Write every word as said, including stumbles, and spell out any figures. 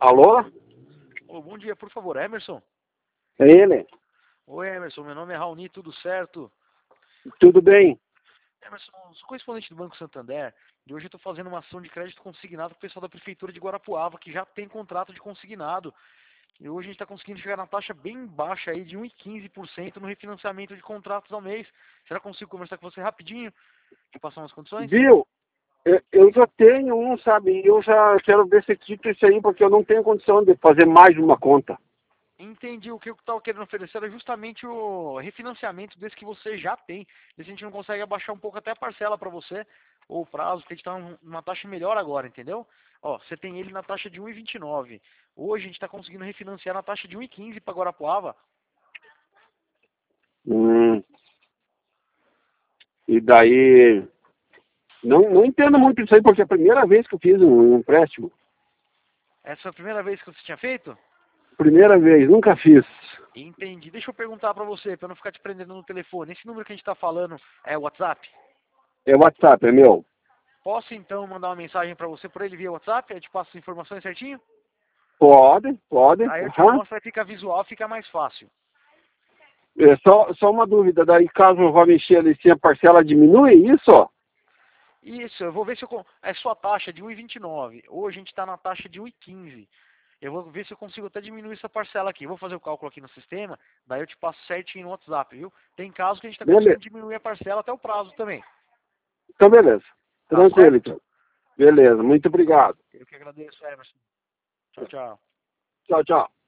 Alô? Ô, bom dia, por favor, Emerson. É ele? Oi, Emerson, meu nome é Raoni, tudo certo? Tudo bem? Emerson, sou correspondente do Banco Santander e hoje eu estou fazendo uma ação de crédito consignado com o pessoal da Prefeitura de Guarapuava, que já tem contrato de consignado. E hoje a gente está conseguindo chegar na taxa bem baixa aí de um vírgula quinze por cento no refinanciamento de contratos ao mês. Será que eu consigo conversar com você rapidinho? Te passar umas condições? Viu? Eu eu já tenho um, sabe? Eu já quero ver se quita isso aí, porque eu não tenho condição de fazer mais de uma conta. Entendi. O que eu estava querendo oferecer era justamente o refinanciamento desse que você já tem. E se a gente não consegue abaixar um pouco até a parcela para você, ou o prazo, porque a gente está numa taxa melhor agora, entendeu? Ó, você tem ele na taxa de um vírgula vinte e nove. Hoje a gente está conseguindo refinanciar na taxa de um vírgula quinze para Guarapuava. Hum. E daí... Não, não entendo muito isso aí, porque é a primeira vez que eu fiz um empréstimo. Essa foi a primeira vez que você tinha feito? Primeira vez, nunca fiz. Entendi. Deixa eu perguntar para você, para não ficar te prendendo no telefone. Esse número que a gente está falando é o WhatsApp? É WhatsApp, é meu. Posso então mandar uma mensagem para você por ele via WhatsApp? Eu te passo as informações certinho? Pode, pode. Aí eu te Uhum. mostro, aí fica visual, fica mais fácil. É só, só uma dúvida, daí caso eu vá mexer ali, se a parcela diminui, é isso? Isso, eu vou ver se eu... con- É sua taxa de um vírgula vinte e nove. Hoje a gente está na taxa de um vírgula quinze. Eu vou ver se eu consigo até diminuir essa parcela aqui. Eu vou fazer o cálculo aqui no sistema, daí eu te passo certinho no WhatsApp, viu? Tem casos que a gente está Beleza. conseguindo diminuir a parcela até o prazo também. Então, beleza. Tá Tranquilo, certo? então. Beleza, muito obrigado. Eu que agradeço, Emerson. Tchau, tchau. Tchau, tchau.